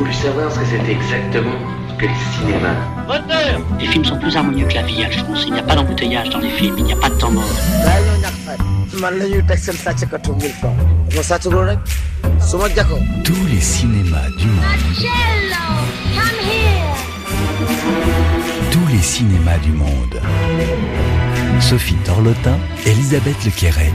pu savoir ce que c'était exactement que le cinéma. Moteur. Les films sont plus harmonieux que la vie, Alphonse. Il n'y a pas d'embouteillage dans les films, il n'y a pas de temps mort. Tous les cinémas du monde. Tous les cinémas du monde. Sophie Torlotin, Elisabeth Lequéret.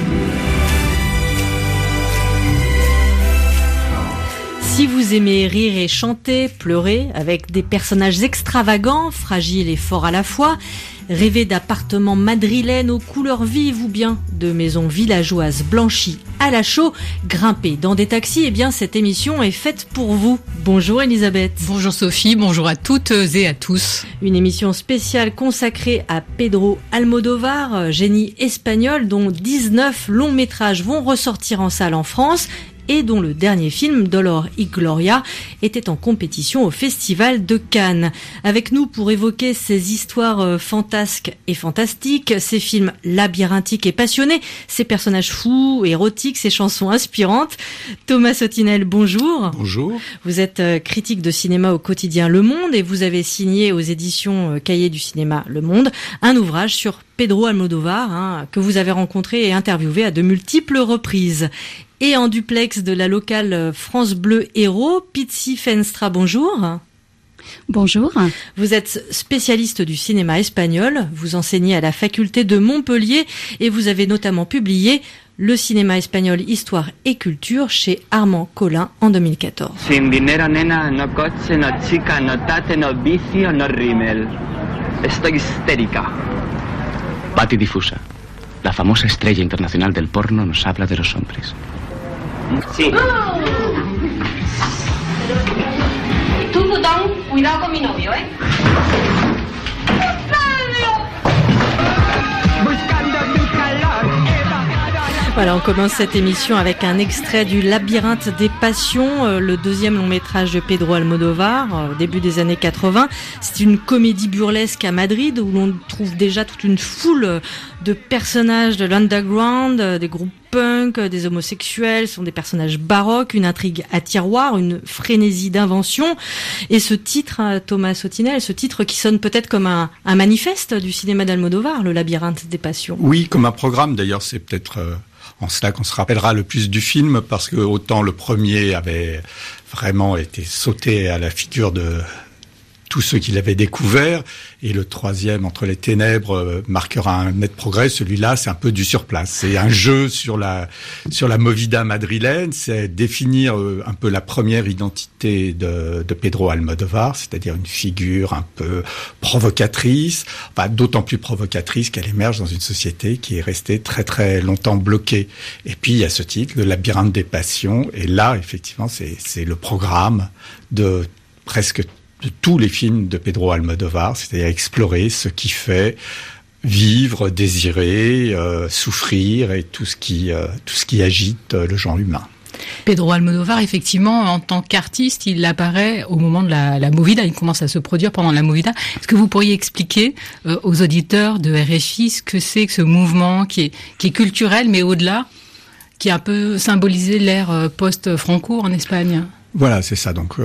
Si vous aimez rire et chanter, pleurer, avec des personnages extravagants, fragiles et forts à la fois, rêver d'appartements madrilènes aux couleurs vives ou bien de maisons villageoises blanchies à la chaux, grimper dans des taxis, eh bien cette émission est faite pour vous. Bonjour Elisabeth. Bonjour Sophie, bonjour à toutes et à tous. Une émission spéciale consacrée à Pedro Almodóvar, génie espagnol dont 19 longs métrages vont ressortir en salle en France et dont le dernier film, Dolor y Gloria, était en compétition au Festival de Cannes. Avec nous pour évoquer ces histoires fantasques et fantastiques, ces films labyrinthiques et passionnés, ces personnages fous, érotiques, ces chansons inspirantes, Thomas Sautinel, bonjour. Bonjour. Vous êtes critique de cinéma au quotidien Le Monde et vous avez signé aux éditions Cahiers du cinéma Le Monde un ouvrage sur Pedro Almodóvar, que vous avez rencontré et interviewé à de multiples reprises. Et en duplex de la locale France Bleu Héros, Pizzi Fenstra, bonjour. Bonjour. Vous êtes spécialiste du cinéma espagnol, vous enseignez à la faculté de Montpellier et vous avez notamment publié Le cinéma espagnol, histoire et culture chez Armand Collin en 2014. Sin dinero, nena, no coche, no chica, no tate, no vicio, no rímel. Estoy histérica. Patti Difusa, la famosa estrella internacional del porno, nos habla de los hombres. Sí. Tú, putón, cuidado con mi novio, ¿eh? Voilà, on commence cette émission avec un extrait du Labyrinthe des Passions, le deuxième long métrage de Pedro Almodóvar, au début des années 80. C'est une comédie burlesque à Madrid où l'on trouve déjà toute une foule de personnages de l'underground, des groupes punk, des homosexuels, ce sont des personnages baroques, une intrigue à tiroir, une frénésie d'invention. Et ce titre, Thomas Sautinel, ce titre qui sonne peut-être comme un manifeste du cinéma d'Almodóvar, le Labyrinthe des Passions. Oui, comme un programme d'ailleurs, c'est peut-être en cela qu'on se rappellera le plus du film, parce que autant le premier avait vraiment été sauté à la figure de tous ceux qui l'avaient découvert, et le troisième, Entre les ténèbres, marquera un net progrès. Celui-là, c'est un peu du surplace. C'est un jeu sur la movida madrilène, c'est définir un peu la première identité de Pedro Almodóvar, c'est-à-dire une figure un peu provocatrice, enfin, d'autant plus provocatrice qu'elle émerge dans une société qui est restée très très longtemps bloquée. Et puis il y a ce titre, Le Labyrinthe des Passions, et là, effectivement, c'est le programme de presque de tous les films de Pedro Almodóvar, c'est-à-dire explorer ce qui fait vivre, désirer, souffrir et tout ce qui agite le genre humain. Pedro Almodóvar, effectivement, en tant qu'artiste, il apparaît au moment de la movida, il commence à se produire pendant la movida. Est-ce que vous pourriez expliquer aux auditeurs de RFI ce que c'est que ce mouvement qui est culturel, mais au-delà, qui a un peu symbolisé l'ère post-Franco en Espagne? Voilà, c'est ça. Donc,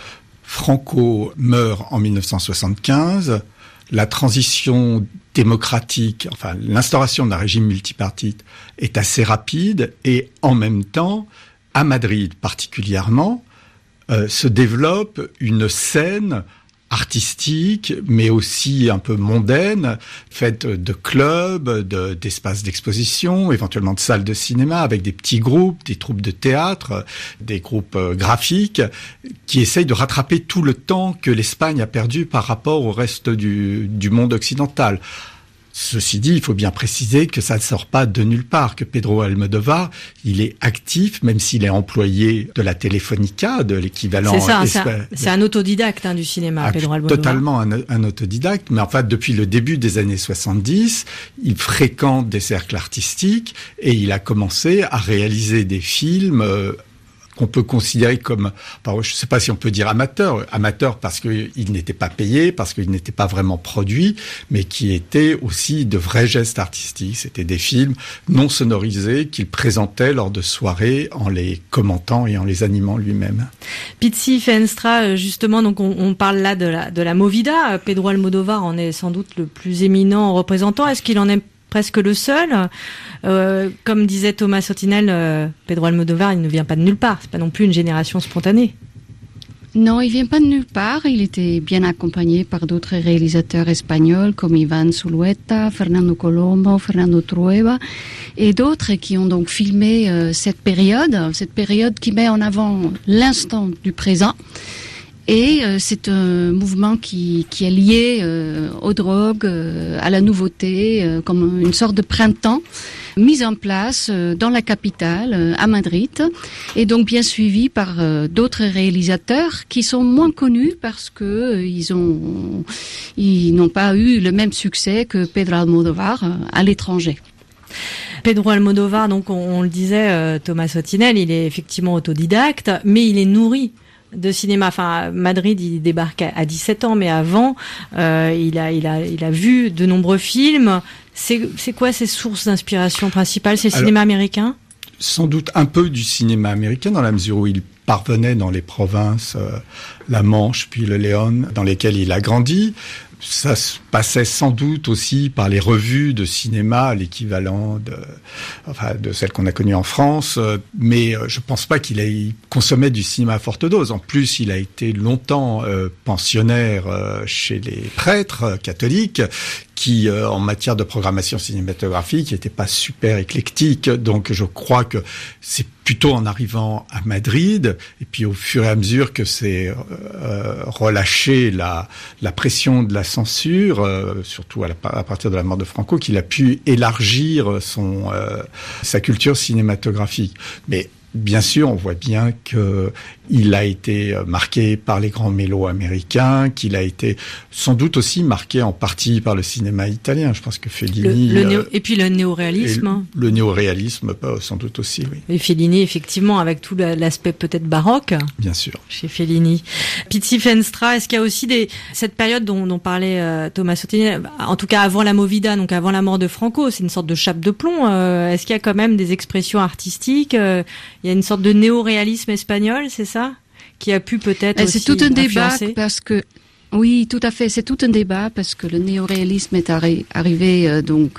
Franco meurt en 1975. La transition démocratique, enfin l'instauration d'un régime multipartite est assez rapide et en même temps, à Madrid particulièrement, se développe une scène artistique, mais aussi un peu mondaine, faite de clubs, d'espaces d'exposition, éventuellement de salles de cinéma, avec des petits groupes, des troupes de théâtre, des groupes graphiques, qui essayent de rattraper tout le temps que l'Espagne a perdu par rapport au reste du monde occidental. Ceci dit, il faut bien préciser que ça ne sort pas de nulle part, que Pedro Almodóvar, il est actif, même s'il est employé de la Telefónica, de l'équivalent... C'est un autodidacte du cinéma, Pedro Almodóvar. Totalement un autodidacte, mais en fait, depuis le début des années 70, il fréquente des cercles artistiques et il a commencé à réaliser des films qu'on peut considérer comme, je ne sais pas si on peut dire amateur parce qu'il n'était pas payé, parce qu'il n'était pas vraiment produit, mais qui étaient aussi de vrais gestes artistiques. C'était des films non sonorisés qu'il présentait lors de soirées en les commentant et en les animant lui-même. Pizzi Feenstra, justement, donc on parle là de la Movida. Pedro Almodóvar en est sans doute le plus éminent représentant. Est-ce qu'il en est presque le seul? Comme disait Thomas Sotinel, Pedro Almodóvar, il ne vient pas de nulle part. C'est pas non plus une génération spontanée. Non, il vient pas de nulle part. Il était bien accompagné par d'autres réalisateurs espagnols comme Iván Zulueta, Fernando Colombo, Fernando Trueba et d'autres qui ont donc filmé cette période qui met en avant l'instant du présent. Et c'est un mouvement qui est lié aux drogues, à la nouveauté, comme une sorte de printemps mis en place dans la capitale, à Madrid, et donc bien suivi par d'autres réalisateurs qui sont moins connus parce que ils n'ont pas eu le même succès que Pedro Almodóvar à l'étranger. Pedro Almodóvar, donc on le disait, Thomas Sotinel, il est effectivement autodidacte, mais il est nourri de cinéma. Enfin, Madrid, il débarque à 17 ans, mais avant, il a vu de nombreux films. C'est quoi ses sources d'inspiration principales? C'est le cinéma américain? Sans doute un peu du cinéma américain, dans la mesure où il parvenait dans les provinces, la Manche, puis le Léon, dans lesquelles il a grandi. Ça se passait sans doute aussi par les revues de cinéma, l'équivalent de celles qu'on a connues en France, mais je pense pas qu'il consommait du cinéma à forte dose. En plus, il a été longtemps pensionnaire chez les prêtres catholiques, qui, en matière de programmation cinématographique, n'était pas super éclectique. Donc, je crois que c'est plutôt en arrivant à Madrid, et puis au fur et à mesure que c'est relâché la pression de la censure, surtout à partir de la mort de Franco, qu'il a pu élargir sa culture cinématographique. Mais bien sûr, on voit bien qu'il a été marqué par les grands mélos américains, qu'il a été sans doute aussi marqué en partie par le cinéma italien. Je pense que Fellini... et puis le néoréalisme. Le néoréalisme, sans doute aussi, oui. Et Fellini, effectivement, avec tout l'aspect peut-être baroque. Bien sûr. Chez Fellini. Pizzi Feenstra, est-ce qu'il y a aussi cette période dont parlait Thomas Sotinel, en tout cas avant la Movida, donc avant la mort de Franco, c'est une sorte de chape de plomb. Est-ce qu'il y a quand même des expressions artistiques? Il y a une sorte de néo-réalisme espagnol, c'est ça? Qui a pu peut-être aussi c'est tout un débat influencer. Parce que oui, tout à fait. C'est tout un débat parce que le néoréalisme est arrivé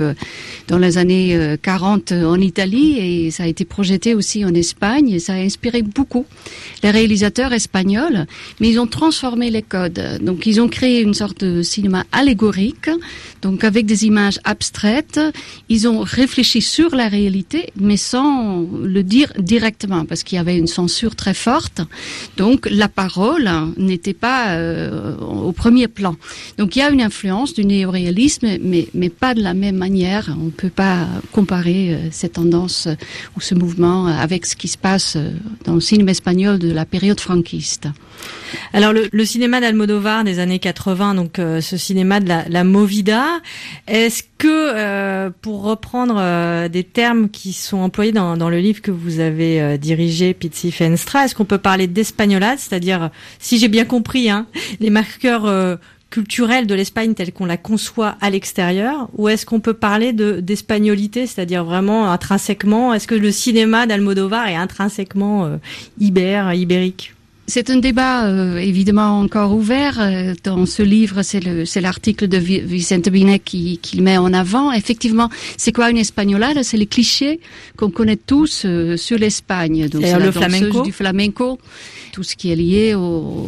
dans les années 40 en Italie et ça a été projeté aussi en Espagne et ça a inspiré beaucoup les réalisateurs espagnols. Mais ils ont transformé les codes. Donc ils ont créé une sorte de cinéma allégorique, donc avec des images abstraites. Ils ont réfléchi sur la réalité, mais sans le dire directement parce qu'il y avait une censure très forte. Donc la parole n'était pas au premier plan. Donc il y a une influence du néoréalisme, mais pas de la même manière. On ne peut pas comparer cette tendance ou ce mouvement avec ce qui se passe dans le cinéma espagnol de la période franquiste. Alors le cinéma d'Almodóvar des années 80, donc ce cinéma de la Movida, est-ce que, pour reprendre des termes qui sont employés dans le livre que vous avez dirigé, Pizzi Feenstra, est-ce qu'on peut parler d'espagnolade, c'est-à-dire, si j'ai bien compris, les marqueurs culturels de l'Espagne telle qu'on la conçoit à l'extérieur, ou est-ce qu'on peut parler d'espagnolité, c'est-à-dire vraiment intrinsèquement, est-ce que le cinéma d'Almodóvar est intrinsèquement ibérique? C'est un débat évidemment encore ouvert. Dans ce livre, c'est l'article de Vicente Binet qui le met en avant. Effectivement, c'est quoi une espagnolade? C'est les clichés qu'on connaît tous sur l'Espagne. Donc c'est le flamenco, du flamenco, tout ce qui est lié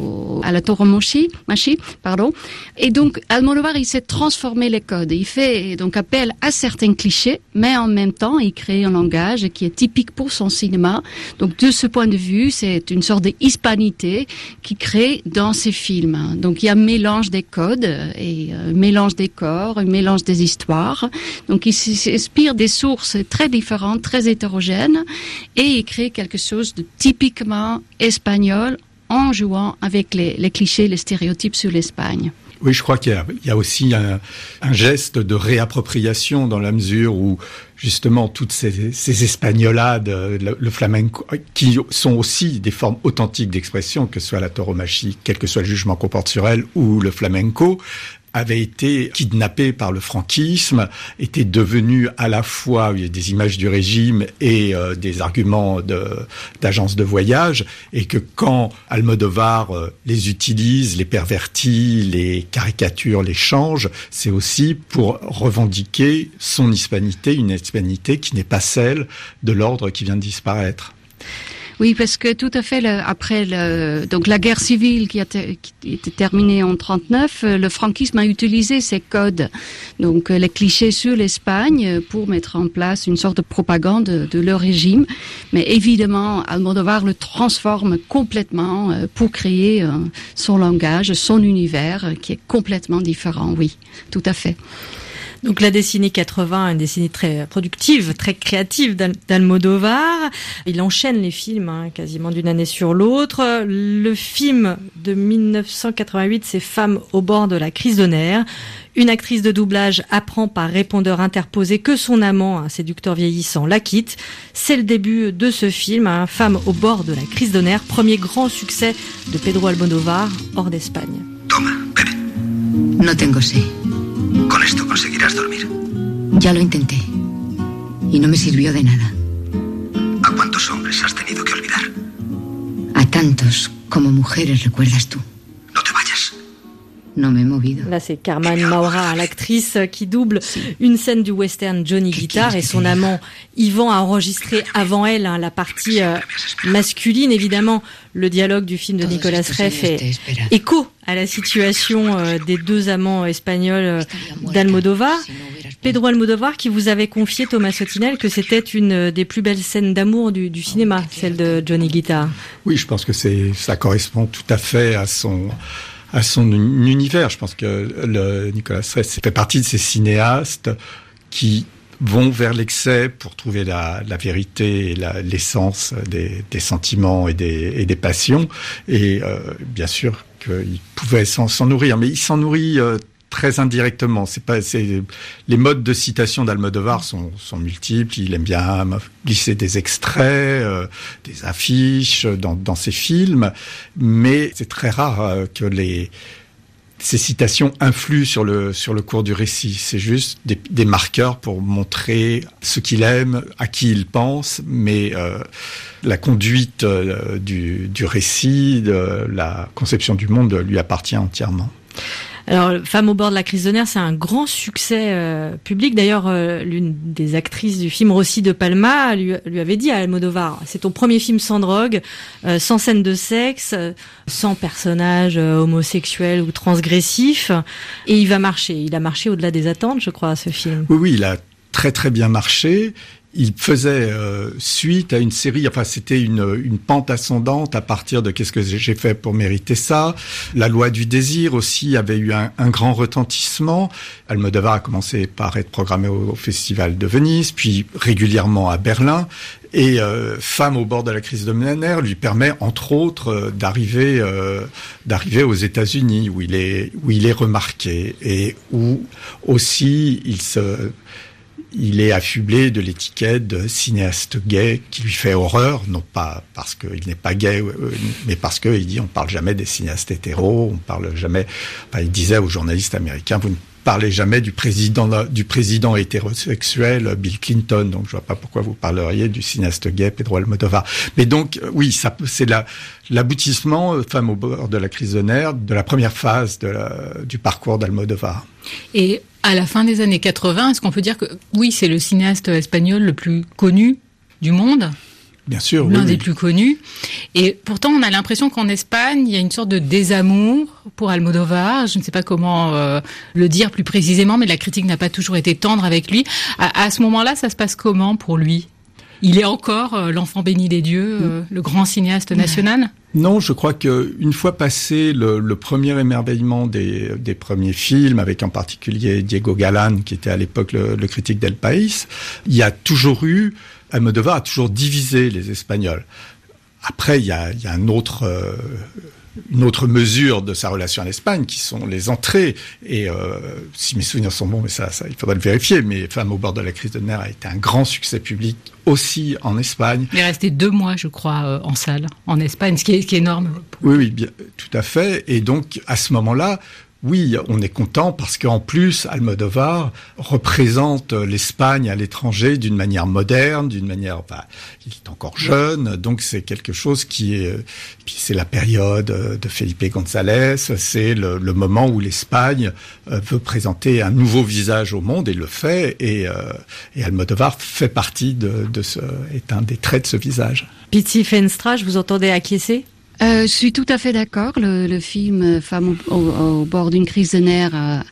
à la tauromachie, pardon. Et donc Almodóvar, il s'est transformé les codes. Il fait donc appel à certains clichés, mais en même temps, il crée un langage qui est typique pour son cinéma. Donc de ce point de vue, c'est une sorte d'hispanité qui crée dans ses films. Donc il y a un mélange des codes et un mélange des corps, un mélange des histoires. Donc il s'inspire des sources très différentes, très hétérogènes et il crée quelque chose de typiquement espagnol en jouant avec les clichés, les stéréotypes sur l'Espagne. Oui, je crois qu'il y a aussi un geste de réappropriation dans la mesure où justement toutes ces espagnolades, le flamenco, qui sont aussi des formes authentiques d'expression, que ce soit la tauromachie, quel que soit le jugement qu'on porte sur elle, ou le flamenco, avaient été kidnappés par le franquisme, étaient devenus à la fois des images du régime et des arguments d'agences de voyage, et que quand Almodovar les utilise, les pervertit, les caricature, les change, c'est aussi pour revendiquer son hispanité, une hispanité qui n'est pas celle de l'ordre qui vient de disparaître. Oui, parce que tout à fait, après donc la guerre civile qui était terminée en 1939, le franquisme a utilisé ces codes, donc les clichés sur l'Espagne, pour mettre en place une sorte de propagande de leur régime. Mais évidemment, Almodovar le transforme complètement pour créer son langage, son univers, qui est complètement différent. Oui, tout à fait. Donc la décennie 80, une décennie très productive, très créative d'Almodovar. Il enchaîne les films quasiment d'une année sur l'autre. Le film de 1988, c'est Femme au bord de la crise de nerfs. Une actrice de doublage apprend par répondeur interposé que son amant, un séducteur vieillissant, la quitte. C'est le début de ce film, Femme au bord de la crise de nerfs, premier grand succès de Pedro Almodovar hors d'Espagne. Toma, bebe. No tengo sed. Con esto conseguirás dormir. Ya lo intenté. Y no me sirvió de nada. ¿A cuántos hombres has tenido que olvidar? A tantos como mujeres recuerdas tú. No te vayas. No me he movido. Là, c'est Carmen Maura, l'actrice qui double une scène du western Johnny Guitar, et son amant Ivan a enregistré avant elle la partie masculine. Évidemment, le dialogue du film de Nicolas Rey fait écho à la situation des deux amants espagnols d'Almodovar. Pedro Almodovar qui vous avait confié, Thomas Sotinel, que c'était une des plus belles scènes d'amour du cinéma, celle de Johnny Guitar. Oui, je pense que ça correspond tout à fait à son univers. Je pense que Nicolas Rey fait partie de ces cinéastes qui vont vers l'excès pour trouver la vérité et l'essence des sentiments et des passions. Et bien sûr qu'il pouvait s'en nourrir, mais il s'en nourrit très indirectement. Les modes de citation d'Almodovar sont multiples. Il aime bien glisser des extraits, des affiches dans ses films, mais c'est très rare que ces citations influent sur le cours du récit. C'est juste des marqueurs pour montrer ce qu'il aime, à qui il pense, mais la conduite du récit, de la conception du monde lui appartient entièrement. Alors, Femme au bord de la crise de nerfs, c'est un grand succès public. D'ailleurs, l'une des actrices du film, Rossi de Palma, lui avait dit à Almodovar, c'est ton premier film sans drogue, sans scène de sexe, sans personnages homosexuels ou transgressifs, et il va marcher. Il a marché au-delà des attentes, je crois, ce film. Oui, il a très très bien marché. Il faisait suite à une série, enfin c'était une pente ascendante à partir de Qu'est-ce que j'ai fait pour mériter ça. La loi du désir aussi avait eu un grand retentissement. Almodovar a commencé par être programmé au Festival de Venise, puis régulièrement à Berlin. Et Femme au bord de la crise de nerfs lui permet entre autres d'arriver aux États-Unis où il est remarqué et où aussi il est affublé de l'étiquette de cinéaste gay qui lui fait horreur, non pas parce qu'il n'est pas gay, mais parce qu'il dit on parle jamais des cinéastes hétéros, on parle jamais. Enfin, il disait aux journalistes américains, vous ne parlez jamais du président hétérosexuel Bill Clinton, donc je vois pas pourquoi vous parleriez du cinéaste gay Pedro Almodovar. Mais donc oui, c'est l'aboutissement, Femme au bord de la crise de nerfs, de la première phase du parcours d'Almodovar. Et à la fin des années 80, est-ce qu'on peut dire que oui, c'est le cinéaste espagnol le plus connu du monde ? Bien sûr, l'un des plus connus. Et pourtant, on a l'impression qu'en Espagne, il y a une sorte de désamour pour Almodovar. Je ne sais pas comment le dire plus précisément, mais la critique n'a pas toujours été tendre avec lui. À ce moment-là, ça se passe comment pour lui ? Il est encore l'enfant béni des dieux, le grand cinéaste national ? Non, je crois que une fois passé le premier émerveillement des premiers films, avec en particulier Diego Galán, qui était à l'époque le critique d'El País, Almodovar a toujours divisé les Espagnols. Après, il y a un autre une autre mesure de sa relation à l'Espagne, qui sont les entrées. Et si mes souvenirs sont bons, mais ça il faudra le vérifier, mais Femmes au bord de la crise de nerfs a été un grand succès public aussi en Espagne. Il est resté 2 mois, je crois, en salle, en Espagne, ce qui est énorme. Oui, bien, tout à fait. Et donc, à ce moment-là, oui, on est content parce qu'en plus, Almodovar représente l'Espagne à l'étranger d'une manière moderne, il est encore jeune, donc c'est quelque chose puis c'est la période de Felipe González, c'est le moment où l'Espagne veut présenter un nouveau visage au monde et le fait, et Almodovar fait partie est un des traits de ce visage. Pizzi Feenstra, je vous entendais acquiescer? Je suis tout à fait d'accord. Le film Femmes au bord d'une crise de nerfs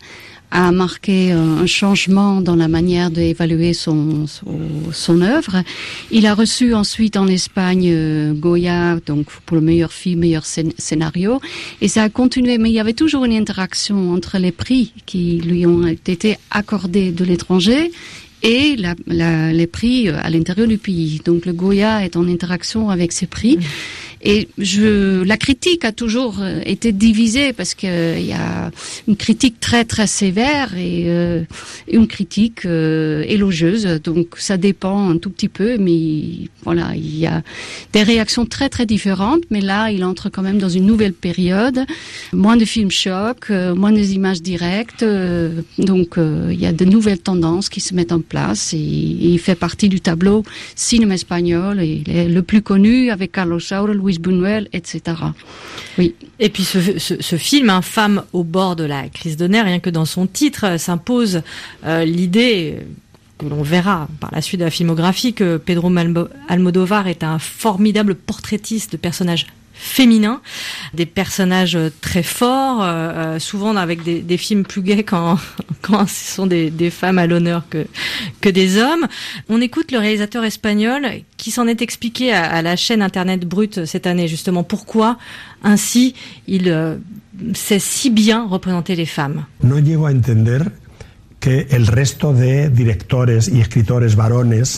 a marqué un changement dans la manière d'évaluer son œuvre. Il a reçu ensuite en Espagne Goya, donc pour le meilleur film, meilleur scénario, et ça a continué. Mais il y avait toujours une interaction entre les prix qui lui ont été accordés de l'étranger et les prix à l'intérieur du pays. Donc le Goya est en interaction avec ces prix. Et la critique a toujours été divisée parce que il y a une critique très très sévère et une critique élogieuse. Donc ça dépend un tout petit peu, mais voilà, il y a des réactions très très différentes. Mais là, il entre quand même dans une nouvelle période, moins de films chocs, moins d'images directes. Donc il y a de nouvelles tendances qui se mettent en place et il fait partie du tableau cinéma espagnol et le plus connu avec Carlos Saura, Luis Buñuel, etc. Oui. Et puis ce film, Femmes au bord de la crise de nerfs, rien que dans son titre, s'impose l'idée que l'on verra par la suite de la filmographie que Pedro Almodovar est un formidable portraitiste de personnages féminins, des personnages très forts, souvent avec des films plus gais quand ce sont des femmes à l'honneur que des hommes. On écoute le réalisateur espagnol qui s'en est expliqué à la chaîne Internet Brut cette année, justement pourquoi ainsi il sait si bien représenter les femmes. No llego a entender que el resto de directores y escritores varones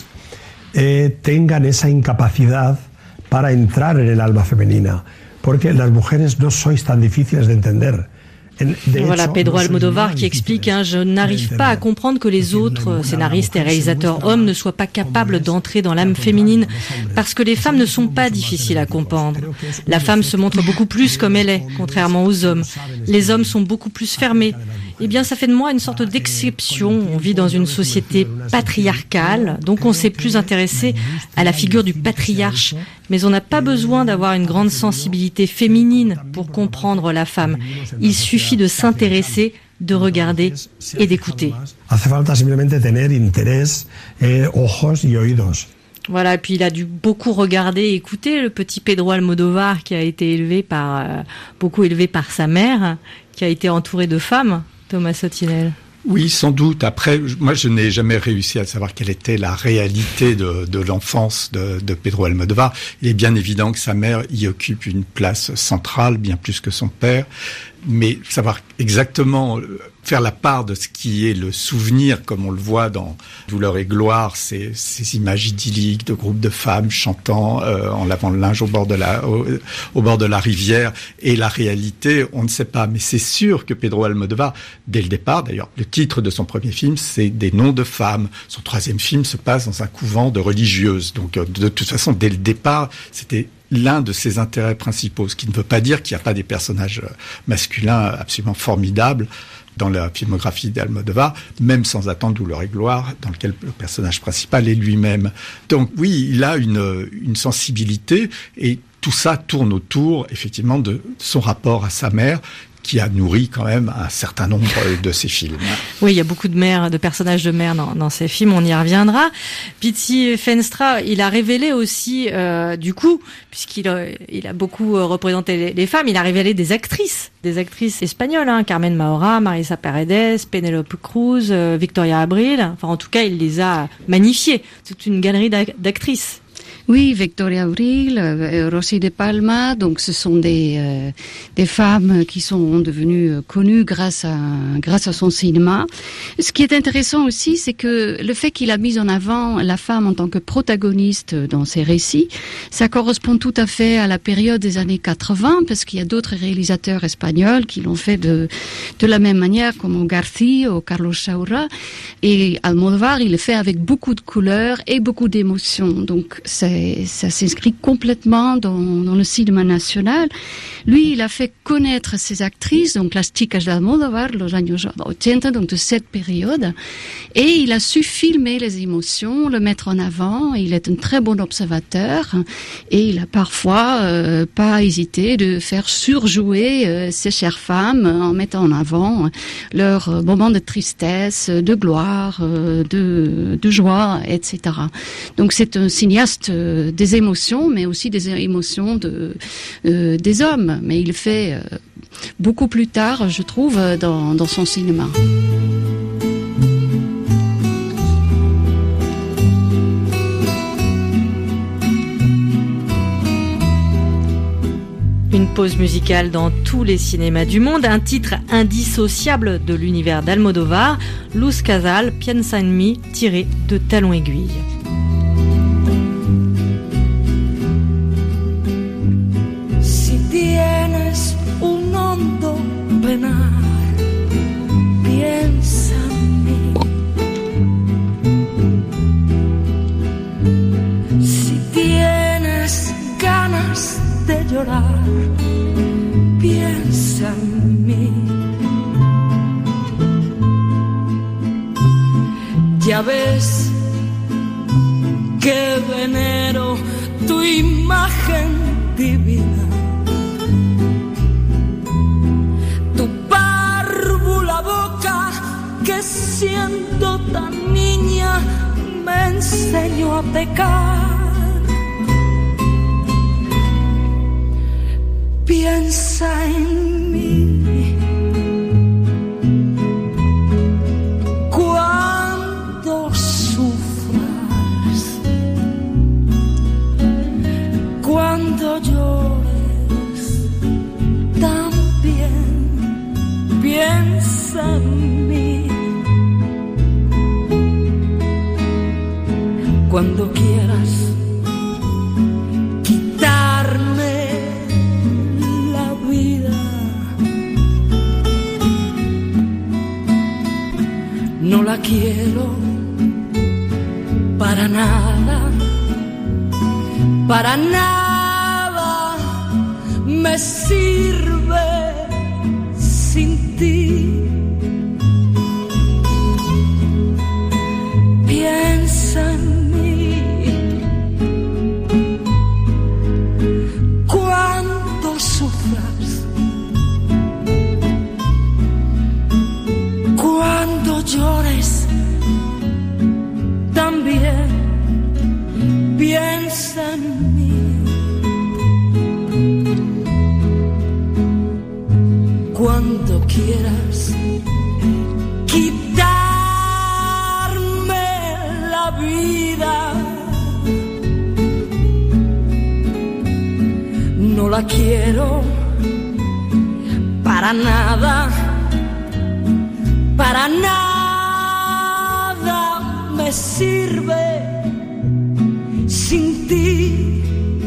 tengan esa incapacidad para entrar en el alma femenina, porque las mujeres no sois tan difíciles de entender. Voilà Pedro Almodovar qui explique je n'arrive pas à comprendre que les autres scénaristes et réalisateurs hommes ne soient pas capables d'entrer dans l'âme féminine parce que les femmes ne sont pas difficiles à comprendre. La femme se montre beaucoup plus comme elle est, contrairement aux hommes. Les hommes sont beaucoup plus fermés. Eh bien, ça fait de moi une sorte d'exception. On vit dans une société patriarcale, donc on s'est plus intéressé à la figure du patriarche. Mais on n'a pas besoin d'avoir une grande sensibilité féminine pour comprendre la femme. Il suffit de s'intéresser, de regarder et d'écouter. Hace falta simplemente tener interés, ojos y oídos. Voilà, et puis il a dû beaucoup regarder et écouter le petit Pedro Almodovar qui a été beaucoup élevé par sa mère, qui a été entouré de femmes. Thomas Sotinel. Oui, sans doute. Après, moi, je n'ai jamais réussi à savoir quelle était la réalité de l'enfance de Pedro Almodovar. Il est bien évident que sa mère y occupe une place centrale, bien plus que son père. Mais savoir exactement faire la part de ce qui est le souvenir, comme on le voit dans Douleur et gloire, ces images idylliques de groupes de femmes chantant en lavant le linge au bord de la rivière, et la réalité, on ne sait pas. Mais c'est sûr que Pedro Almodovar, dès le départ, d'ailleurs, le titre de son premier film, c'est Des noms de femmes. Son troisième film se passe dans un couvent de religieuses. Donc, de toute façon, dès le départ, c'était l'un de ses intérêts principaux, ce qui ne veut pas dire qu'il n'y a pas des personnages masculins absolument formidables dans la filmographie d'Almodovar, même sans attendre Douleur et gloire, dans lequel le personnage principal est lui-même. Donc oui, il a une sensibilité, et tout ça tourne autour, effectivement, de son rapport à sa mère, qui a nourri quand même un certain nombre de ses films. Oui, il y a beaucoup de personnages de mère dans ces films, on y reviendra. Pizzi Feenstra, il a révélé aussi, du coup, puisqu'il a beaucoup représenté les femmes, il a révélé des actrices espagnoles, Carmen Maura, Marisa Paredes, Penélope Cruz, Victoria Abril, enfin en tout cas il les a magnifiées, toute une galerie d'actrices. Oui, Victoria Abril, Rosy de Palma, donc ce sont des femmes qui sont devenues connues grâce à son cinéma. Ce qui est intéressant aussi, c'est que le fait qu'il a mis en avant la femme en tant que protagoniste dans ses récits, ça correspond tout à fait à la période des années 80, parce qu'il y a d'autres réalisateurs espagnols qui l'ont fait de la même manière, comme García ou Carlos Saura, et Almodóvar, il le fait avec beaucoup de couleurs et beaucoup d'émotions. Donc ça s'inscrit complètement dans le cinéma national. Lui, il a fait connaître ses actrices, donc las chicas de Almodóvar, los años 80, donc de cette période, et il a su filmer les émotions, le mettre en avant. Il est un très bon observateur et il a parfois pas hésité de faire surjouer ces chères femmes en mettant en avant leurs moments de tristesse, de gloire, de joie, etc. Donc c'est un cinéaste des émotions, mais aussi des émotions des hommes. Mais il le fait beaucoup plus tard, je trouve, dans son cinéma. Une pause musicale dans tous les cinémas du monde, un titre indissociable de l'univers d'Almodóvar, Luz Casal, Piensa en mí, tiré de Talons Aiguilles. Si tienes un hondo penar, piensa en mí. Si tienes ganas de llorar, piensa en mí. Ya ves que venero tu imagen divina, tu párvula boca que siendo tan niña me enseñó a pecar. Piensa en mí cuando sufras, cuando llores también. Piensa en mí cuando quieras no la quiero para nada me sirve sin ti. Piensa en mí cuando sufras, cuando llores también. Piensa en mí cuando quieras quitarme la vida. No la quiero para nada me sirve sin ti.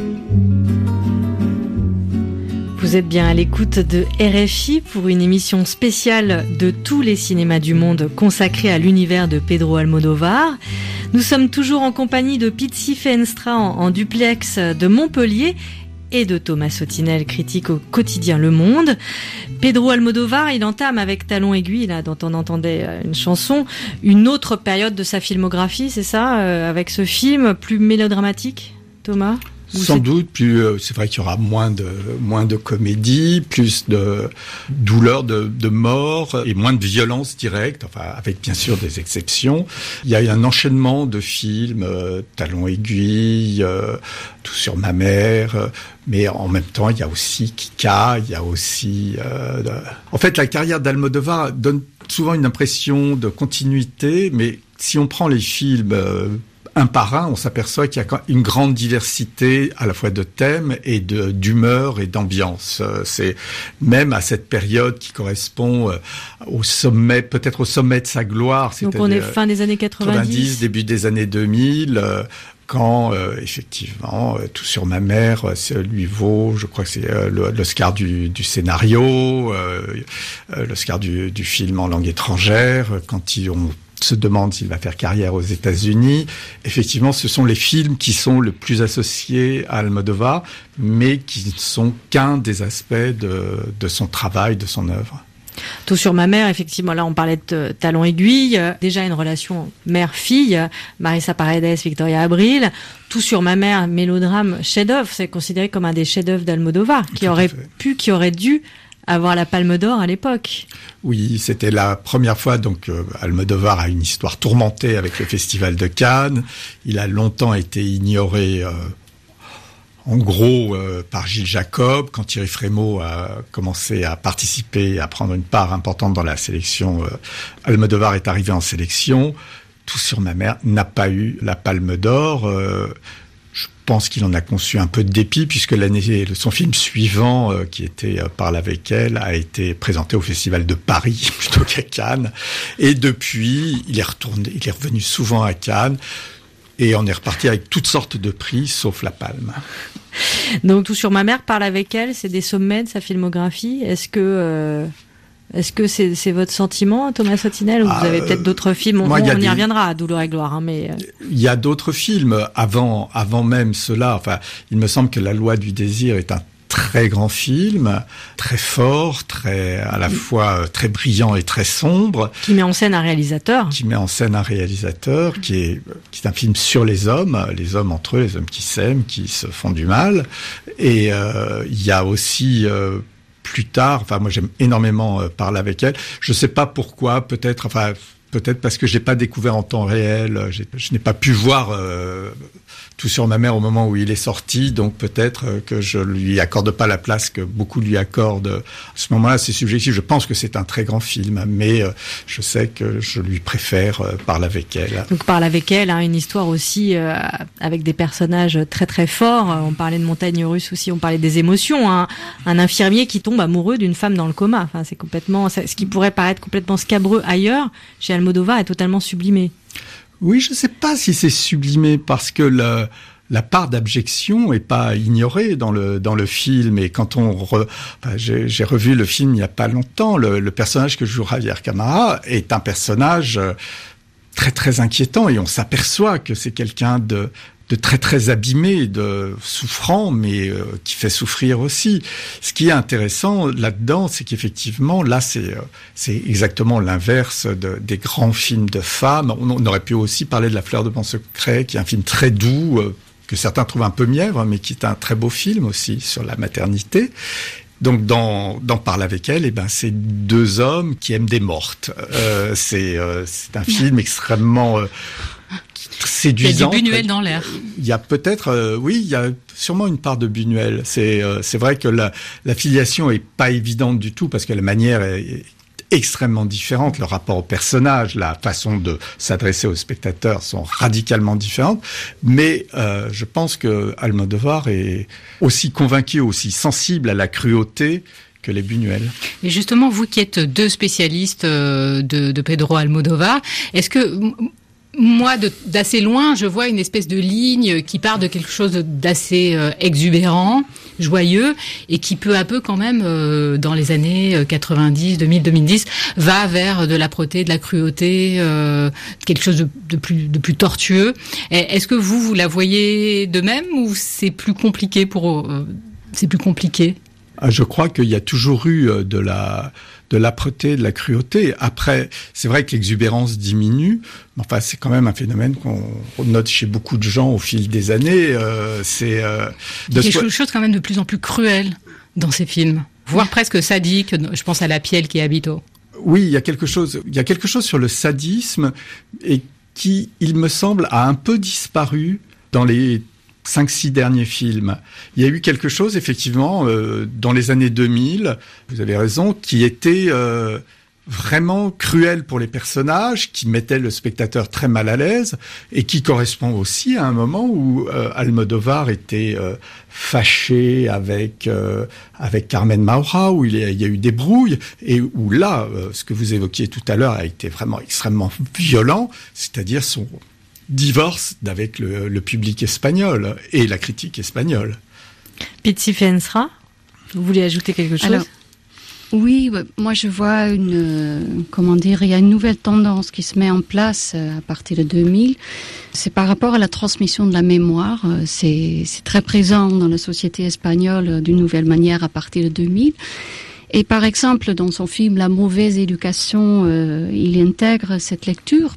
Vous êtes bien à l'écoute de RFI pour une émission spéciale de tous les cinémas du monde consacrée à l'univers de Pedro Almodóvar. Nous sommes toujours en compagnie de Pizzi Feenstra en duplex de Montpellier et de Thomas Sautinel, critique au quotidien Le Monde. Pedro Almodóvar, il entame avec Talons Aiguilles, là, dont on entendait une chanson, une autre période de sa filmographie, c'est ça, avec ce film plus mélodramatique, Thomas ? Sans doute, plus c'est vrai qu'il y aura moins de comédie, plus de douleur, de mort et moins de violence directe, enfin avec bien sûr des exceptions. Il y a eu un enchaînement de films, Talons Aiguilles, Tout sur ma mère, mais en même temps il y a aussi Kika, il y a aussi en fait la carrière d'Almodóvar donne souvent une impression de continuité, mais si on prend les films un par un, on s'aperçoit qu'il y a une grande diversité à la fois de thèmes et d'humeur et d'ambiance. C'est même à cette période qui correspond au sommet, peut-être au sommet de sa gloire. Donc on est fin des années 90, début des années 2000. Quand effectivement Tout sur ma mère lui vaut, je crois que c'est l'Oscar du scénario, l'Oscar du film en langue étrangère, quand on se demande s'il va faire carrière aux États-Unis. Effectivement, ce sont les films qui sont le plus associés à Almodovar, mais qui ne sont qu'un des aspects de son travail, de son œuvre. Tout sur ma mère, effectivement, là on parlait de Talon Aiguille, déjà une relation mère-fille, Marisa Paredes, Victoria Abril. Tout sur ma mère, mélodrame, chef-d'œuvre, c'est considéré comme un des chefs-d'œuvre d'Almodovar, qui aurait dû avoir la Palme d'Or à l'époque. Oui, c'était la première fois, donc Almodovar a une histoire tourmentée avec le Festival de Cannes. Il a longtemps été ignoré, en gros, par Gilles Jacob. Quand Thierry Frémaux a commencé à participer, à prendre une part importante dans la sélection, Almodovar est arrivé en sélection. Tout sur ma mère n'a pas eu la Palme d'Or. Je pense qu'il en a conçu un peu de dépit, puisque son film suivant, qui était Parle avec elle, a été présenté au Festival de Paris plutôt qu'à Cannes. Et depuis, il est revenu souvent à Cannes, et on est reparti avec toutes sortes de prix, sauf la Palme. Donc Tout sur ma mère, Parle avec elle, c'est des sommets de sa filmographie. Est-ce que c'est votre sentiment, Thomas Sotinel, ou vous avez peut-être d'autres films? On y reviendra à Douleur et gloire, mais il y a d'autres films avant même cela. Enfin, il me semble que La loi du désir est un très grand film, très fort, à la fois très brillant et très sombre. Qui met en scène un réalisateur. Qui est un film sur les hommes entre eux, les hommes qui s'aiment, qui se font du mal. Et il y a aussi plus tard, moi j'aime énormément Parle avec elle. Je sais pas pourquoi, peut-être parce que j'ai pas découvert en temps réel, je n'ai pas pu voir Tout sur ma mère au moment où il est sorti, donc peut-être que je lui accorde pas la place que beaucoup lui accordent. À ce moment-là, c'est subjectif. Je pense que c'est un très grand film, mais je sais que je lui préfère Parle avec elle. Donc Parle avec elle, une histoire aussi avec des personnages très très forts. On parlait de Montagne russe aussi, on parlait des émotions. Un infirmier qui tombe amoureux d'une femme dans le coma. Enfin, c'est complètement, ce qui pourrait paraître complètement scabreux ailleurs, chez Almodovar est totalement sublimé. Oui, je sais pas si c'est sublimé, parce que la part d'abjection est pas ignorée dans le film. Et quand j'ai revu le film il y a pas longtemps, le personnage que joue Javier Camara est un personnage très très inquiétant, et on s'aperçoit que c'est quelqu'un de très très abîmé, de souffrant, mais qui fait souffrir aussi. Ce qui est intéressant là-dedans, c'est qu'effectivement, là, c'est exactement l'inverse des grands films de femmes. On aurait pu aussi parler de La fleur de mon secret, qui est un film très doux, que certains trouvent un peu mièvre, mais qui est un très beau film aussi sur la maternité. Donc dans Parle avec elle, c'est deux hommes qui aiment des mortes. C'est un film extrêmement séduisant. Il y a du Buñuel dans l'air. Il y a peut-être, il y a sûrement une part de Buñuel. C'est vrai que la filiation est pas évidente du tout, parce que la manière est extrêmement différente. Le rapport au personnage, la façon de s'adresser aux spectateurs sont radicalement différentes. Mais je pense que Almodovar est aussi convaincu, aussi sensible à la cruauté que les Buñuel. Et justement, vous qui êtes deux spécialistes de Pedro Almodovar, est-ce que moi, d'assez loin, je vois une espèce de ligne qui part de quelque chose d'assez exubérant, joyeux, et qui peu à peu, quand même, dans les années 90, 2000, 2010, va vers de l'âpreté, de la cruauté, quelque chose de plus tortueux. Est-ce que vous la voyez de même, ou c'est plus compliqué c'est plus compliqué? Je crois qu'il y a toujours eu de l'âpreté, de la cruauté. Après, c'est vrai que l'exubérance diminue, mais enfin, c'est quand même un phénomène qu'on note chez beaucoup de gens au fil des années. Il y a quelque chose quand même de plus en plus cruel dans ces films, voire presque sadique. Je pense à La Pielle qui habito. Oui, il y a quelque chose sur le sadisme, et qui, il me semble, a un peu disparu dans les 5-6 derniers films. Il y a eu quelque chose, effectivement, dans les années 2000, vous avez raison, qui était vraiment cruel pour les personnages, qui mettait le spectateur très mal à l'aise, et qui correspond aussi à un moment où Almodovar était fâché avec Carmen Maura, où il y a eu des brouilles, et où là, ce que vous évoquiez tout à l'heure a été vraiment extrêmement violent, c'est-à-dire son divorce avec le public espagnol et la critique espagnole. Pizzi Fensra, vous voulez ajouter quelque chose ? Alors, oui, moi je vois il y a une nouvelle tendance qui se met en place à partir de 2000. C'est par rapport à la transmission de la mémoire. C'est très présent dans la société espagnole d'une nouvelle manière à partir de 2000. Et par exemple, dans son film La mauvaise éducation, il intègre cette lecture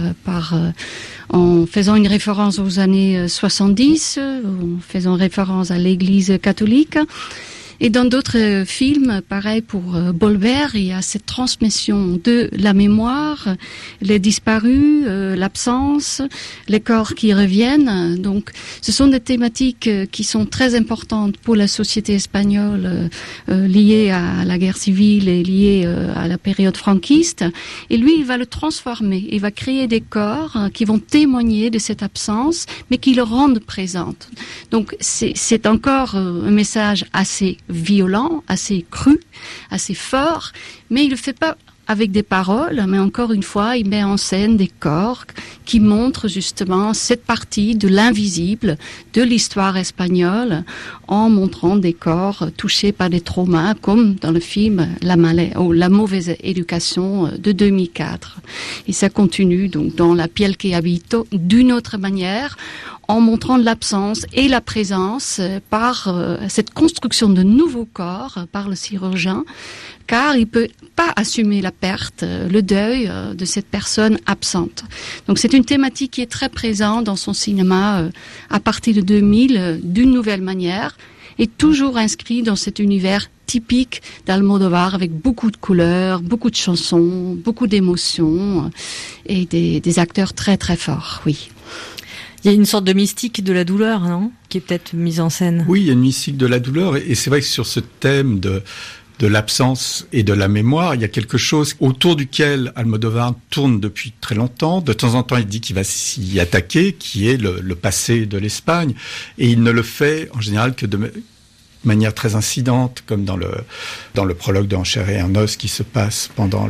en faisant une référence aux années 70, en faisant référence à l'Église catholique. Et dans d'autres films, pareil pour Bolbert, il y a cette transmission de la mémoire, les disparus, l'absence, les corps qui reviennent. Donc, ce sont des thématiques qui sont très importantes pour la société espagnole, liées à la guerre civile et liées à la période franquiste. Et lui, il va le transformer. Il va créer des corps qui vont témoigner de cette absence, mais qui le rendent présente. Donc, c'est encore un message assez violent, assez cru, assez fort, mais il le fait pas avec des paroles, mais encore une fois, il met en scène des corps qui montrent justement cette partie de l'invisible de l'histoire espagnole, en montrant des corps touchés par des traumas, comme dans le film La mauvaise éducation de 2004. Et ça continue donc dans La piel que habito d'une autre manière, en montrant l'absence et la présence par cette construction de nouveaux corps par le chirurgien, car il peut pas assumer la perte, le deuil de cette personne absente. Donc c'est une thématique qui est très présente dans son cinéma à partir de 2000 d'une nouvelle manière, et toujours inscrit dans cet univers typique d'Almodovar, avec beaucoup de couleurs, beaucoup de chansons, beaucoup d'émotions et des acteurs très très forts, oui. Il y a une sorte de mystique de la douleur, non ? Qui est peut-être mise en scène. Oui, il y a une mystique de la douleur, et c'est vrai que sur ce thème de l'absence et de la mémoire, il y a quelque chose autour duquel Almodovar tourne depuis très longtemps. De temps en temps, il dit qu'il va s'y attaquer, qui est le passé de l'Espagne, et il ne le fait en général que de manière très incidente, comme dans le prologue de En chair et en os qui se passe pendant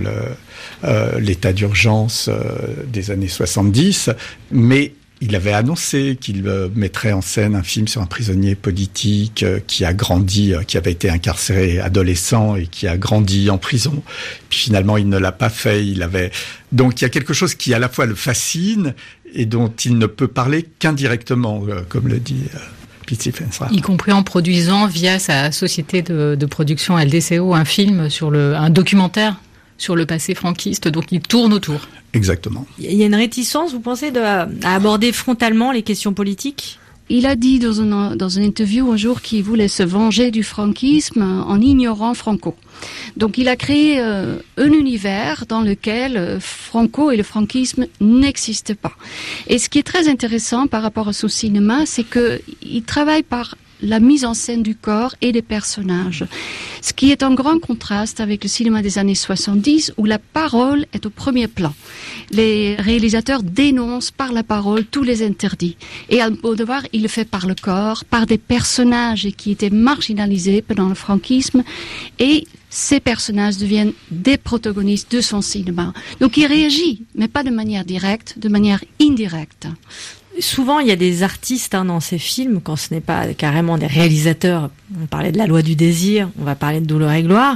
l'état d'urgence des années 70, mais il avait annoncé qu'il mettrait en scène un film sur un prisonnier politique qui a grandi, qui avait été incarcéré adolescent et qui a grandi en prison. Puis finalement, il ne l'a pas fait. Donc il y a quelque chose qui à la fois le fascine et dont il ne peut parler qu'indirectement, comme le dit Pizzi Fensra. Y compris en produisant via sa société de production LDCO un film un documentaire sur le passé franquiste, donc il tourne autour. Exactement. Il y a une réticence, vous pensez, à aborder frontalement les questions politiques ? Il a dit dans une interview un jour qu'il voulait se venger du franquisme en ignorant Franco. Donc il a créé un univers dans lequel Franco et le franquisme n'existent pas. Et ce qui est très intéressant par rapport à son cinéma, c'est qu'il travaille par la mise en scène du corps et des personnages. Ce qui est en grand contraste avec le cinéma des années 70 où la parole est au premier plan. Les réalisateurs dénoncent par la parole tous les interdits. Et Almodovar, il le fait par le corps, par des personnages qui étaient marginalisés pendant le franquisme, et ces personnages deviennent des protagonistes de son cinéma. Donc il réagit, mais pas de manière directe, de manière indirecte. Souvent, il y a des artistes dans ces films, quand ce n'est pas carrément des réalisateurs. On parlait de La loi du désir, on va parler de Douleur et gloire.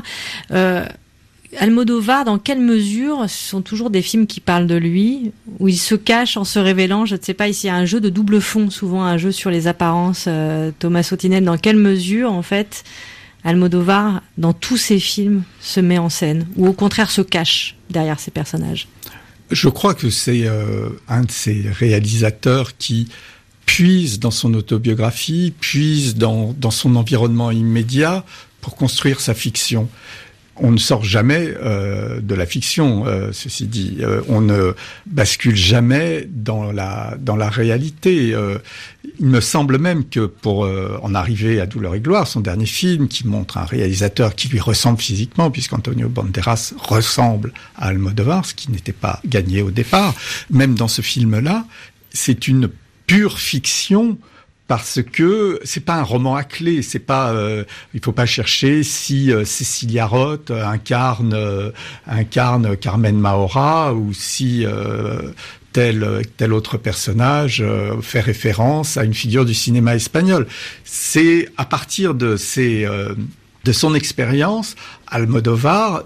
Almodovar, dans quelle mesure ce sont toujours des films qui parlent de lui, où il se cache en se révélant? Je ne sais pas, ici il y a un jeu de double fond, souvent un jeu sur les apparences. Thomas Sautinel, dans quelle mesure, en fait, Almodovar, dans tous ses films, se met en scène, ou au contraire se cache derrière ses personnages? Je crois que c'est un de ces réalisateurs qui puise dans son autobiographie, puise dans son environnement immédiat pour construire sa fiction. On ne sort jamais de la fiction, ceci dit. On ne bascule jamais dans la réalité. Il me semble même que pour en arriver à Douleur et gloire, son dernier film, qui montre un réalisateur qui lui ressemble physiquement, puisqu'Antonio Banderas ressemble à Almodovar, ce qui n'était pas gagné au départ, même dans ce film-là, c'est une pure fiction. Parce que c'est pas un roman à clé, c'est pas, il faut pas chercher si Cecilia Roth incarne Carmen Maura ou si tel autre personnage fait référence à une figure du cinéma espagnol. C'est à partir de son expérience, Almodovar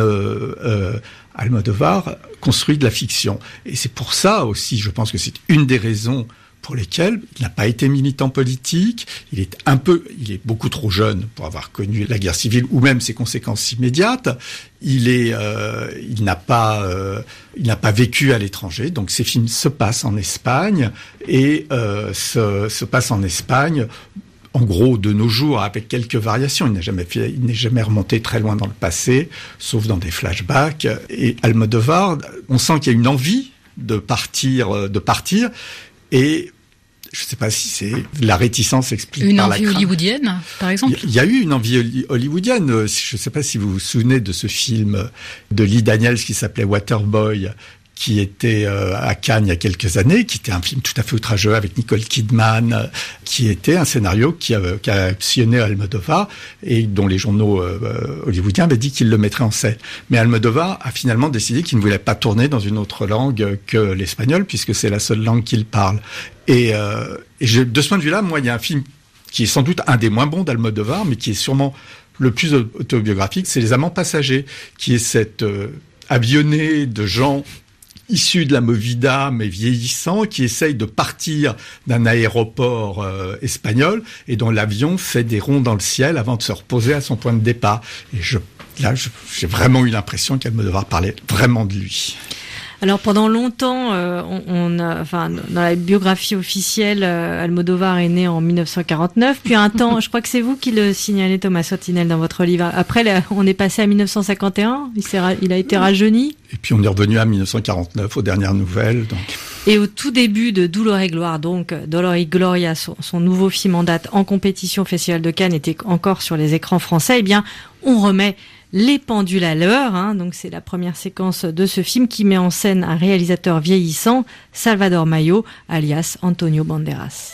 construit de la fiction. Et c'est pour ça aussi, je pense que c'est une des raisons pour lesquels il n'a pas été militant politique, il est beaucoup trop jeune pour avoir connu la guerre civile ou même ses conséquences immédiates. Il n'a pas vécu à l'étranger, donc ses films se passent en Espagne et se passent en Espagne. En gros, de nos jours, avec quelques variations, il n'est jamais remonté très loin dans le passé, sauf dans des flashbacks. Et Almodovar, on sent qu'il y a une envie de partir. Et je ne sais pas si c'est la réticence expliquée par la crainte. Une envie hollywoodienne, par exemple. Il y a eu une envie hollywoodienne. Je ne sais pas si vous vous souvenez de ce film de Lee Daniels qui s'appelait Waterboy, qui était à Cannes il y a quelques années, qui était un film tout à fait outrageux avec Nicole Kidman, qui était un scénario qui a passionné Almodovar et dont les journaux hollywoodiens avaient dit qu'il le mettrait en scène. Mais Almodovar a finalement décidé qu'il ne voulait pas tourner dans une autre langue que l'espagnol, puisque c'est la seule langue qu'il parle. Et de ce point de vue-là, moi, il y a un film qui est sans doute un des moins bons d'Almodovar, mais qui est sûrement le plus autobiographique, c'est Les Amants passagers, qui est cette avionnée de gens issus de la Movida, mais vieillissants, qui essayent de partir d'un aéroport espagnol et dont l'avion fait des ronds dans le ciel avant de se reposer à son point de départ. Et j'ai vraiment eu l'impression qu'Almodovar parlait vraiment de lui. Alors pendant longtemps, dans la biographie officielle, Almodovar est né en 1949. Puis un temps, je crois que c'est vous qui le signalez, Thomas Sotinel, dans votre livre. Après, on est passé à 1951. Il a été rajeuni. Et puis on est revenu à 1949 aux dernières nouvelles. Donc. Et au tout début de Douleur et gloire, donc Dolor y Gloria, son nouveau film en date en compétition au Festival de Cannes, était encore sur les écrans français. Eh bien, on remet les pendules à l'heure, donc c'est la première séquence de ce film qui met en scène un réalisateur vieillissant, Salvador Mayo, alias Antonio Banderas.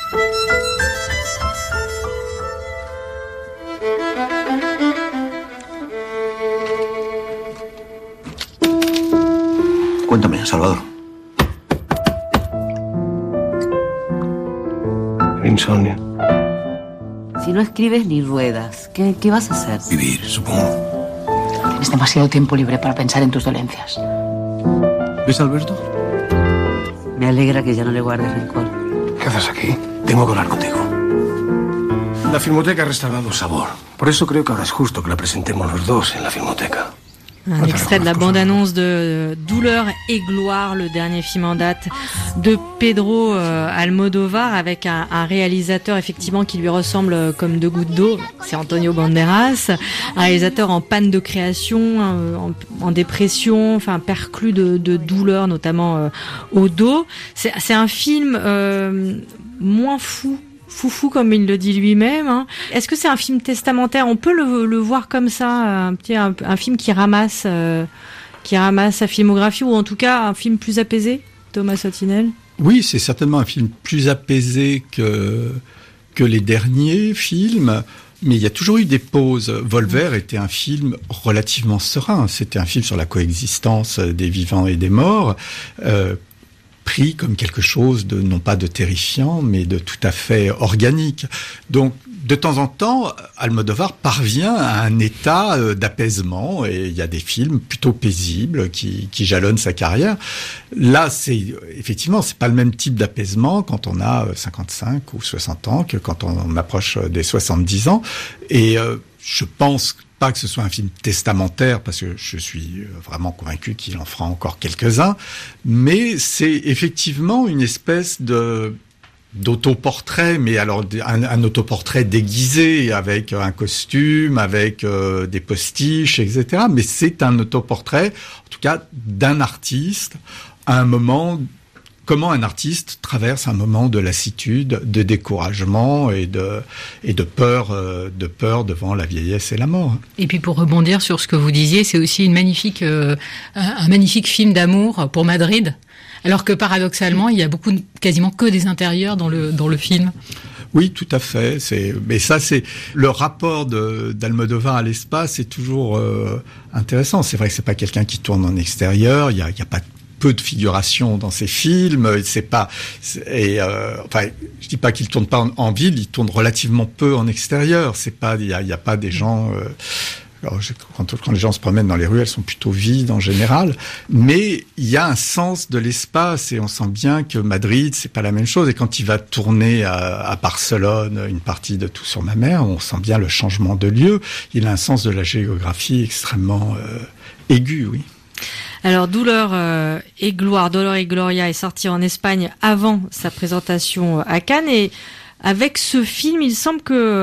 Cuéntame, Salvador. Insomnio. Si no escribes ni ruedas, ¿qué vas a hacer? Vivir, supongo. Tienes demasiado tiempo libre para pensar en tus dolencias. ¿Ves a Alberto? Me alegra que ya no le guardes rencor. ¿Qué haces aquí? Tengo que hablar contigo. La Filmoteca ha restaurado Sabor. Por eso creo que ahora es justo que la presentemos los dos en la Filmoteca. Un extrait de la bande-annonce de Douleur et gloire, le dernier film en date de Pedro Almodovar, avec un réalisateur effectivement qui lui ressemble comme deux gouttes d'eau. C'est Antonio Banderas, un réalisateur en panne de création, en dépression, enfin perclus de douleur, notamment au dos. C'est un film moins foufou comme il le dit lui-même. Est-ce que c'est un film testamentaire? On peut le voir comme ça, un film qui ramasse sa filmographie, ou en tout cas un film plus apaisé, Thomas Sotinel? Oui, c'est certainement un film plus apaisé que les derniers films, mais il y a toujours eu des pauses. Volver était un film relativement serein. C'était un film sur la coexistence des vivants et des morts, pris comme quelque chose de, non pas de terrifiant, mais de tout à fait organique. Donc, de temps en temps, Almodovar parvient à un état d'apaisement, et il y a des films plutôt paisibles qui jalonnent sa carrière. Là, c'est pas le même type d'apaisement quand on a 55 ou 60 ans que quand on approche des 70 ans. Et je pense pas que ce soit un film testamentaire, parce que je suis vraiment convaincu qu'il en fera encore quelques-uns, mais c'est effectivement une espèce de d'autoportrait, mais alors un autoportrait déguisé avec un costume, avec des postiches, etc. Mais c'est un autoportrait, en tout cas, d'un artiste à un moment. Comment un artiste traverse un moment de lassitude, de découragement et de peur devant la vieillesse et la mort. Et puis pour rebondir sur ce que vous disiez, c'est aussi un magnifique film d'amour pour Madrid. Alors que paradoxalement, il y a quasiment que des intérieurs dans le film. Oui, tout à fait. Mais ça, c'est le rapport d'Almodóvar à l'espace, c'est toujours intéressant. C'est vrai que c'est pas quelqu'un qui tourne en extérieur. Il y a pas peu de figuration dans ses films. Enfin, je dis pas qu'il tourne pas en ville. Il tourne relativement peu en extérieur. Il y a pas des gens. Alors, quand les gens se promènent dans les rues, elles sont plutôt vides en général. Mais il y a un sens de l'espace et on sent bien que Madrid, c'est pas la même chose. Et quand il va tourner à Barcelone, une partie de Tout sur ma mère, on sent bien le changement de lieu. Il a un sens de la géographie extrêmement aigu, oui. Alors, Douleur et Gloire, Dolor et Gloria est sorti en Espagne avant sa présentation à Cannes et avec ce film, il semble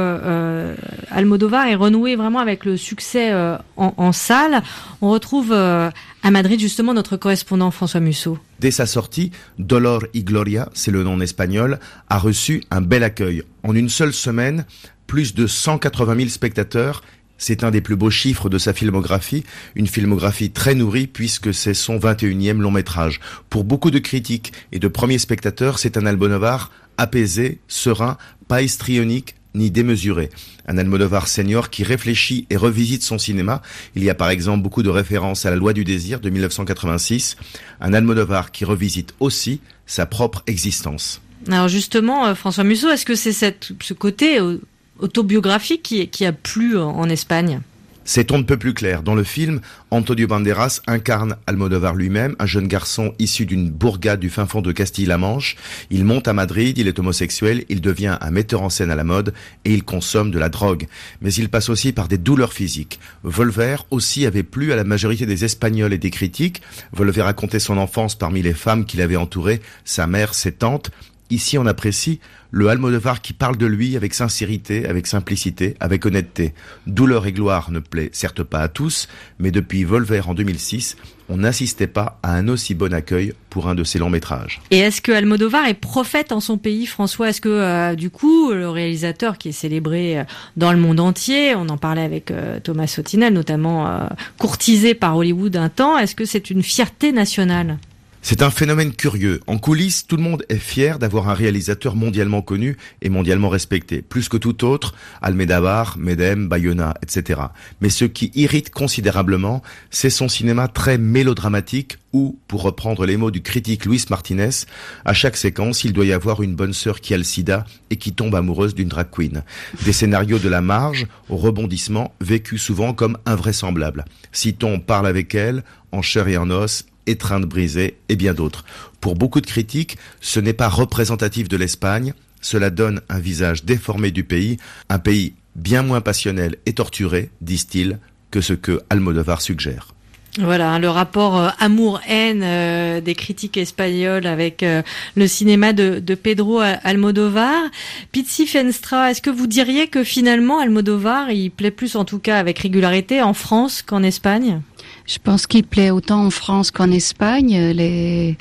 que Almodóvar ait renoué vraiment avec le succès en salle. On retrouve à Madrid justement notre correspondant François Musso. Dès sa sortie, Dolor y Gloria, c'est le nom en espagnol, a reçu un bel accueil. En une seule semaine, plus de 180 000 spectateurs. C'est un des plus beaux chiffres de sa filmographie, une filmographie très nourrie puisque c'est son 21e long métrage. Pour beaucoup de critiques et de premiers spectateurs, c'est un Almodóvar apaisé, serein, pas histrionique ni démesuré. Un Almodóvar senior qui réfléchit et revisite son cinéma. Il y a par exemple beaucoup de références à La Loi du désir de 1986. Un Almodóvar qui revisite aussi sa propre existence. Alors justement, François Musso, est-ce que c'est ce côté autobiographique qui a plu en Espagne? C'est on ne peut plus clair. Dans le film, Antonio Banderas incarne Almodóvar lui-même, un jeune garçon issu d'une bourgade du fin fond de Castille-La Manche. Il monte à Madrid, il est homosexuel, il devient un metteur en scène à la mode et il consomme de la drogue. Mais il passe aussi par des douleurs physiques. Volver aussi avait plu à la majorité des Espagnols et des critiques. Volver racontait son enfance parmi les femmes qui l'avaient entouré, sa mère, ses tantes. Ici, on apprécie le Almodóvar qui parle de lui avec sincérité, avec simplicité, avec honnêteté. Douleur et gloire ne plaît certes pas à tous, mais depuis Volver en 2006, on n'assistait pas à un aussi bon accueil pour un de ses longs métrages. Et est-ce que Almodóvar est prophète en son pays, François? Est-ce que, du coup, le réalisateur qui est célébré dans le monde entier, on en parlait avec Thomas Sotinel, notamment courtisé par Hollywood un temps, est-ce que c'est une fierté nationale? C'est un phénomène curieux. En coulisses, tout le monde est fier d'avoir un réalisateur mondialement connu et mondialement respecté. Plus que tout autre, Almodóvar, Medem, Bayona, etc. Mais ce qui irrite considérablement, c'est son cinéma très mélodramatique où, pour reprendre les mots du critique Luis Martinez, à chaque séquence, il doit y avoir une bonne sœur qui a le sida et qui tombe amoureuse d'une drag queen. Des scénarios de la marge au rebondissement vécus souvent comme invraisemblables. Citons Parle avec elle, En chair et en os, Étreinte brisée et bien d'autres. Pour beaucoup de critiques, ce n'est pas représentatif de l'Espagne, cela donne un visage déformé du pays, un pays bien moins passionnel et torturé, disent-ils, que ce que Almodóvar suggère. Voilà, le rapport amour-haine des critiques espagnols avec le cinéma de Pedro Almodóvar. Pizzi Fenstra, est-ce que vous diriez que finalement Almodóvar, il plaît plus en tout cas avec régularité en France qu'en Espagne ? Je pense qu'il plaît autant en France qu'en Espagne. Il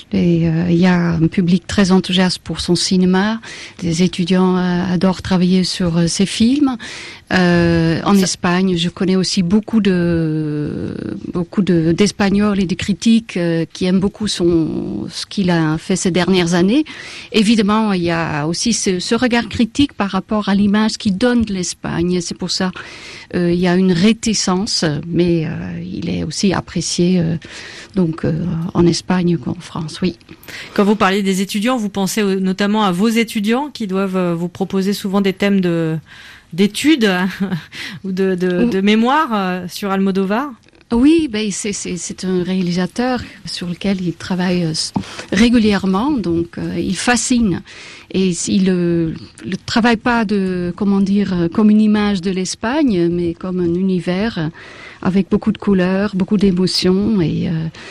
y a un public très enthousiaste pour son cinéma. Des étudiants adorent travailler sur ses films. En Espagne, je connais aussi beaucoup d'Espagnols et de critiques qui aiment beaucoup ce qu'il a fait ces dernières années. Évidemment, il y a aussi ce regard critique par rapport à l'image qu'il donne de l'Espagne. C'est pour ça il y a une réticence, mais il est aussi apprécié en Espagne qu'en France, oui. Quand vous parlez des étudiants, vous pensez notamment à vos étudiants qui doivent vous proposer souvent des thèmes d'études ou de mémoire sur Almodóvar? Oui, c'est un réalisateur sur lequel il travaille régulièrement, donc il fascine. Et il ne travaille pas comme une image de l'Espagne, mais comme un univers avec beaucoup de couleurs, beaucoup d'émotions et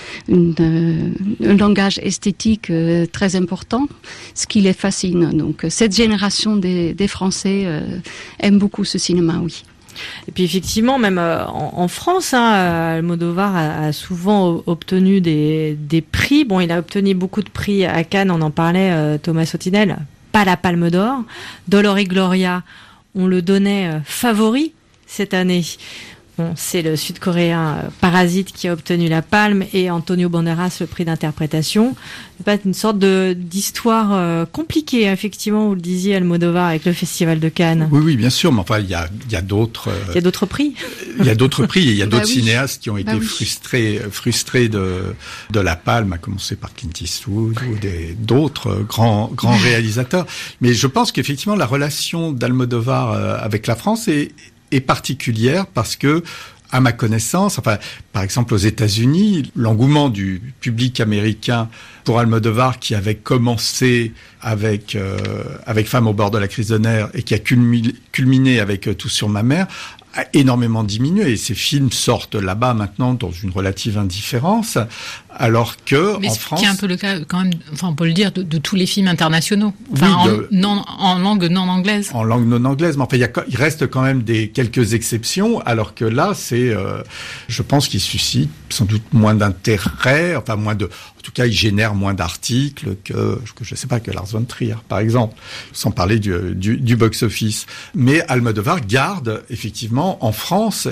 un langage esthétique très important, ce qui les fascine. Donc cette génération des Français aime beaucoup ce cinéma, oui. Et puis effectivement, même en France, Almodovar a souvent obtenu des prix. Bon, il a obtenu beaucoup de prix à Cannes, on en parlait, Thomas Sotinel, pas la Palme d'Or. Dolor et Gloria, on le donnait favori cette année. Bon, c'est le Sud-Coréen Parasite qui a obtenu la Palme et Antonio Banderas le prix d'interprétation. C'est pas une sorte d'histoire compliquée, effectivement, vous le disiez, Almodovar, avec le Festival de Cannes. Oui, bien sûr, mais enfin, il y a d'autres... Il y a d'autres prix. Il y a d'autres prix, et il y a d'autres cinéastes qui ont été frustrés de la Palme, à commencer par Clint Eastwood ou d'autres grands réalisateurs. Mais je pense qu'effectivement, la relation d'Almodovar avec la France est particulière parce que, à ma connaissance, par exemple aux États-Unis, l'engouement du public américain pour Almodovar, qui avait commencé avec Femme au bord de la crise de nerfs et qui a culminé avec Tout sur ma mère, a énormément diminué, et ces films sortent là-bas maintenant dans une relative indifférence, alors que en France... Mais c'est un peu le cas quand même, enfin on peut le dire, de tous les films internationaux, enfin en langue non anglaise. En langue non anglaise, mais enfin il reste quand même quelques exceptions, alors que là je pense qu'il suscite sans doute moins d'intérêt, enfin en tout cas, il génère moins d'articles que je sais pas, que Lars von Trier, par exemple, sans parler du box-office. Mais Almodovar garde effectivement en France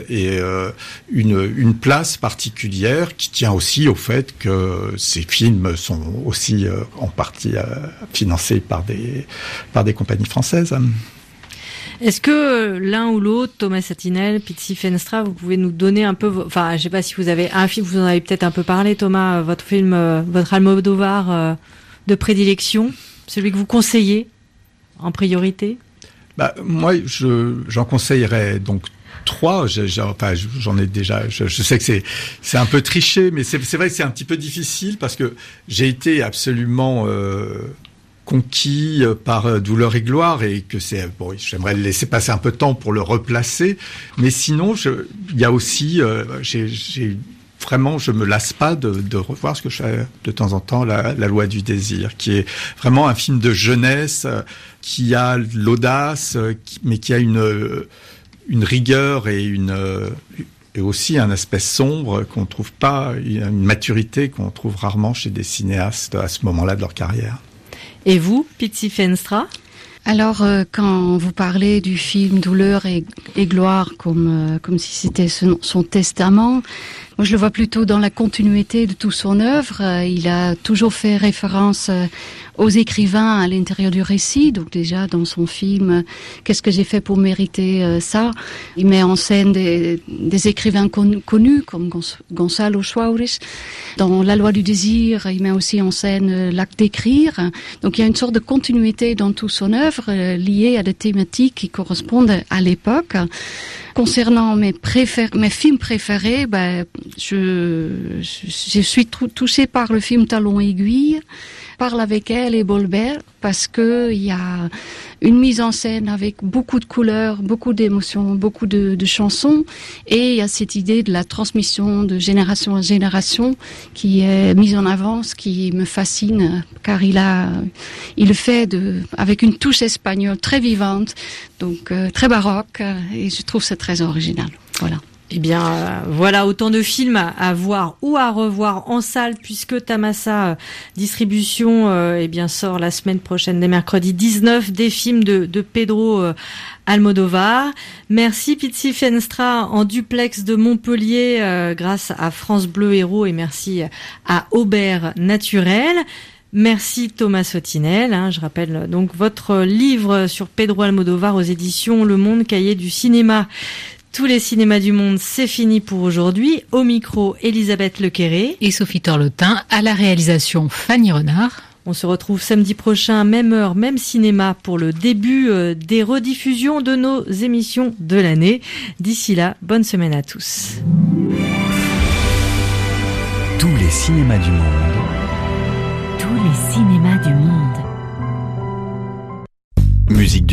une place particulière qui tient aussi au fait que ces films sont aussi en partie financés par des compagnies françaises. Est-ce que l'un ou l'autre, Thomas Sotinel, Pizzi Feenstra, vous pouvez nous donner un peu, enfin, je sais pas si vous avez un film, vous en avez peut-être un peu parlé, Thomas, votre film, votre Almodovar de prédilection, celui que vous conseillez en priorité? Moi, j'en conseillerais donc 3. J'en ai déjà. Je sais que c'est un peu triché, mais c'est vrai que c'est un petit peu difficile parce que j'ai été absolument conquis par Douleur et gloire, et que j'aimerais le laisser passer un peu de temps pour le replacer, mais sinon il y a aussi vraiment, je me lasse pas de revoir ce que je fais de temps en temps, la loi du désir, qui est vraiment un film de jeunesse qui a l'audace, mais qui a une rigueur et aussi un aspect sombre qu'on trouve pas, une maturité qu'on trouve rarement chez des cinéastes à ce moment-là de leur carrière. Et vous, Pizzi Feenstra? Alors, quand vous parlez du film Douleur et gloire comme si c'était son testament, moi je le vois plutôt dans la continuité de toute son œuvre. Il a toujours fait référence aux écrivains à l'intérieur du récit. Donc déjà dans son film Qu'est-ce que j'ai fait pour mériter ça, il met en scène des écrivains connus comme Gonçalo Suárez. Dans La loi du désir, il met aussi en scène l'acte d'écrire. Donc il y a une sorte de continuité dans toute son œuvre liée à des thématiques qui correspondent à l'époque. Concernant mes films préférés, je suis touchée par le film Talon aiguille, Parle avec elle et Bolbert, parce que il y a une mise en scène avec beaucoup de couleurs, beaucoup d'émotions, beaucoup de chansons, et il y a cette idée de la transmission de génération en génération qui est mise en avant, ce qui me fascine, car il le fait avec une touche espagnole très vivante, donc très baroque, et je trouve ça très original. Voilà. Eh bien, voilà autant de films à voir ou à revoir en salle, puisque Tamasa Distribution sort la semaine prochaine, dès mercredi 19, des films de Pedro Almodovar. Merci Pizzi Feenstra en duplex de Montpellier grâce à France Bleu Héros, et merci à Aubert Naturel. Merci Thomas Sotinel. Je rappelle donc votre livre sur Pedro Almodovar aux éditions Le Monde, cahier du cinéma. Tous les cinémas du monde, c'est fini pour aujourd'hui. Au micro, Elisabeth Lequéré et Sophie Torlotin, à la réalisation Fanny Renard. On se retrouve samedi prochain, même heure, même cinéma, pour le début des rediffusions de nos émissions de l'année. D'ici là, bonne semaine à tous. Tous les cinémas du monde. Tous les cinémas du monde. Musique